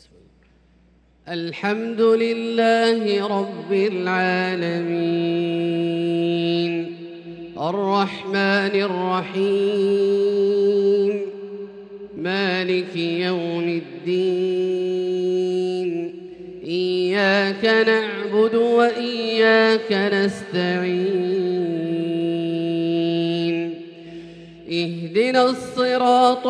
الحمد لله رب العالمين الرحمن الرحيم مالك يوم الدين إياك نعبد وإياك نستعين اهدنا الصراط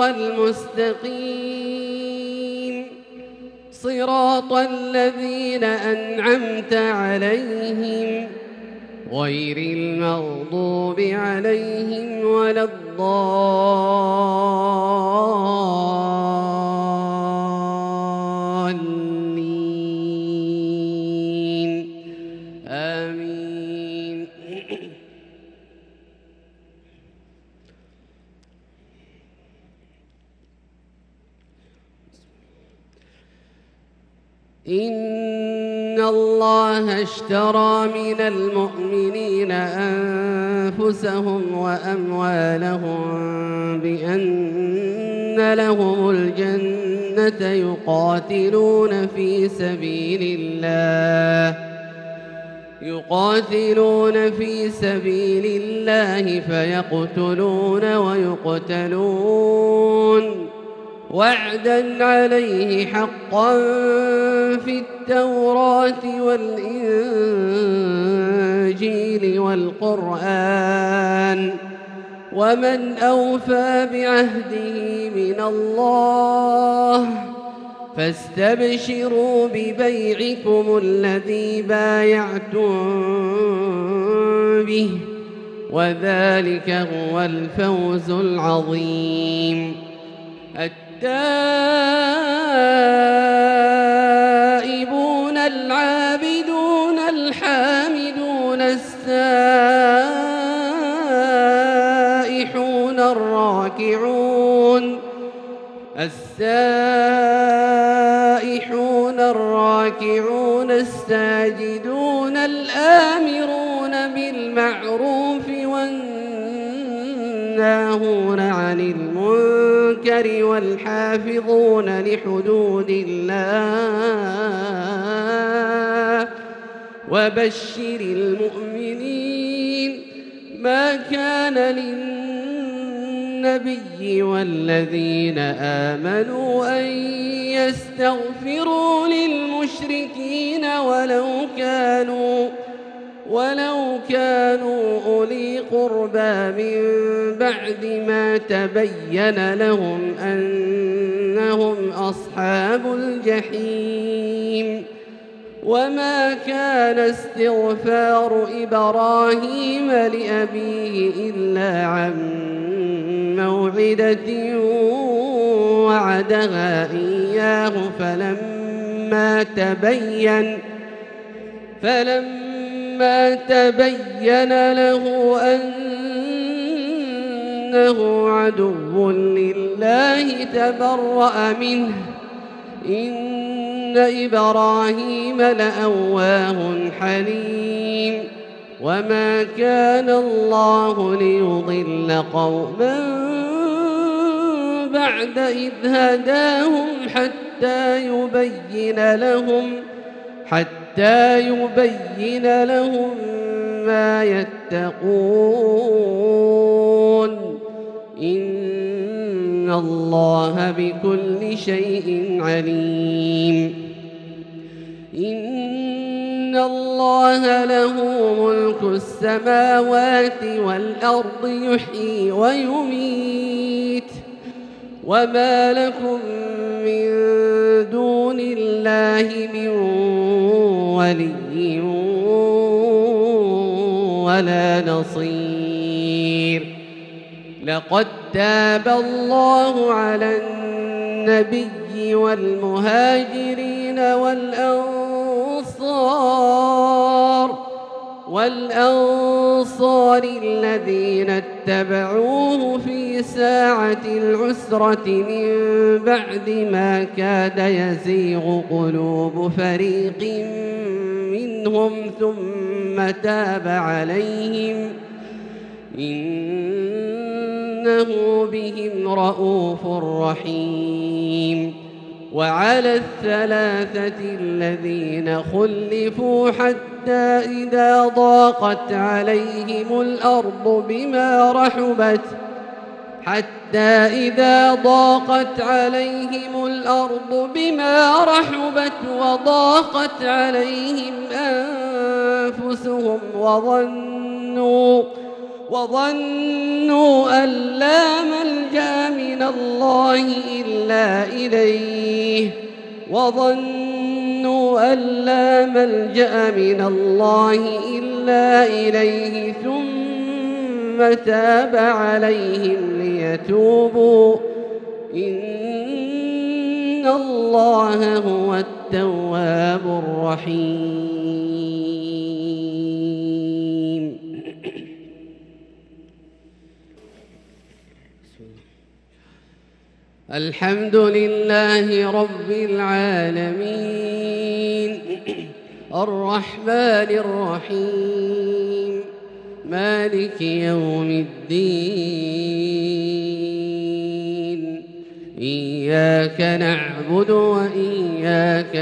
المستقيم صراط الذين أنعمت عليهم غير المغضوب عليهم ولا الضالين آمين. إن الله اشترى من المؤمنين أنفسهم وأموالهم بأن لهم الجنة يقاتلون في سبيل الله فيقتلون ويقتلون وعدا عليه حقا في التوراة والإنجيل والقرآن ومن أوفى بعهده من الله فاستبشروا ببيعكم الذي بايعتم به وذلك هو الفوز العظيم. التائبون العابدون الحامدون السائحون الراكعون الساجدون الآمرون بالمعروف والناهون عن المنكر والحافظون لحدود الله وبشر المؤمنين. ما كان للنبي والذين آمنوا أن يستغفروا للمشركين ولو كانوا أولي قربى من بعد ما تبين لهم أنهم أصحاب الجحيم. وما كان استغفار إبراهيم لأبيه إلا عن موعدة وعدها إياه فلما تبين له أنه عدو لله تبرأ منه. إن إبراهيم لأواه حليم. وما كان الله ليضل قوما بعد إذ هداهم حتى يبين لهم ما يتقون. إن الله بكل شيء عليم. إن الله له ملك السماوات والأرض يحيي ويميت. وما لكم من دون الله من ولي ولا نصير. لقد تاب الله على النبي والمهاجرين والأنصار الذين اتبعوه في ساعة العسرة من بعد ما كاد يزيغ قلوب فريق منهم ثم تاب عليهم إنه بهم رءوف رحيم. وعلى الثلاثة الذين خلفوا حتى إذا ضاقت عليهم الأرض بما رحبت وضاقت عليهم أنفسهم وظنوا أن لا ملجأ من الله إلا إليه ثم تاب عليهم ليتوبوا إن الله هو التواب الرحيم. الحمد لله رب العالمين الرحمن الرحيم مالك يوم الدين إياك نعبد وإياك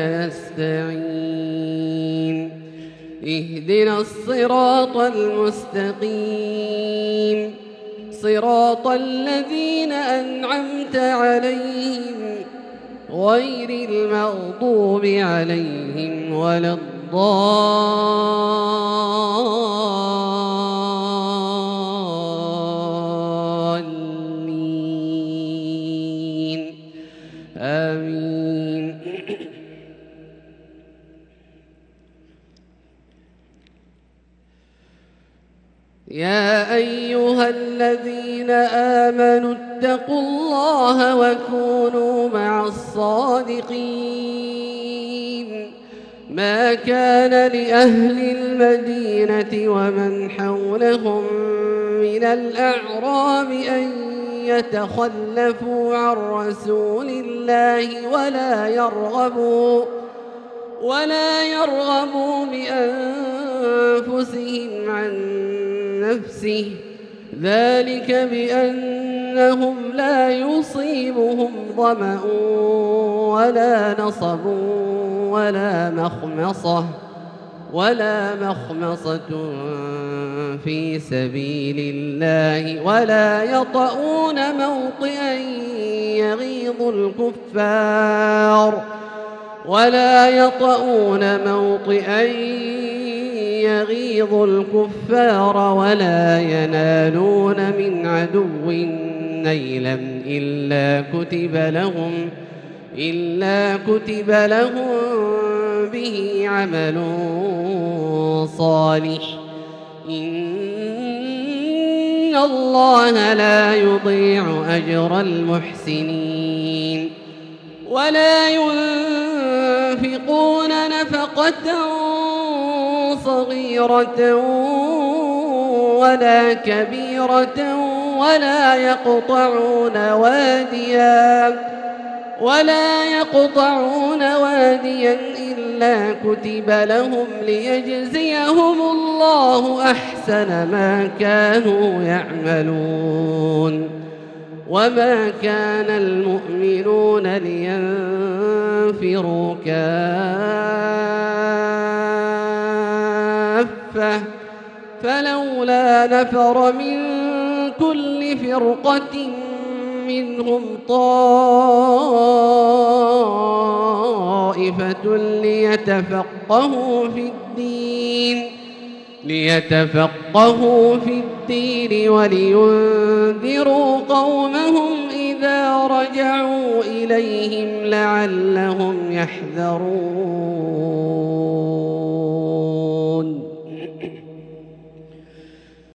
نستعين اهدنا الصراط المستقيم صراط الذين أنعمت عليهم غير المغضوب عليهم ولا الضالين آمين. يا أيها الذين آمنوا اتقوا الله وكونوا مع الصادقين. ما كان لأهل المدينة ومن حولهم من الأعراب أن يتخلفوا عن رسول الله ولا يرغبوا بأنفسهم عن نفسه ذلك بأنهم لا يصيبهم ظمأ ولا نصب ولا مخمصة في سبيل الله ولا يطؤون موطئا يغيظ الكفار ولا ينالون من عدو نيلا إلا كتب لهم به عمل صالح إن الله لا يضيع أجر المحسنين. ولا ينفقون نفقة صغيرة ولا كبيرة ولا يقطعون واديا إلا كتب لهم ليجزيهم الله أحسن ما كانوا يعملون. وما كان المؤمنون لينفروا كافة فلولا نفر من كل فرقة منهم طائفة ليتفقهوا في الدين ولينذروا قومهم إذا رجعوا إليهم لعلهم يحذرون.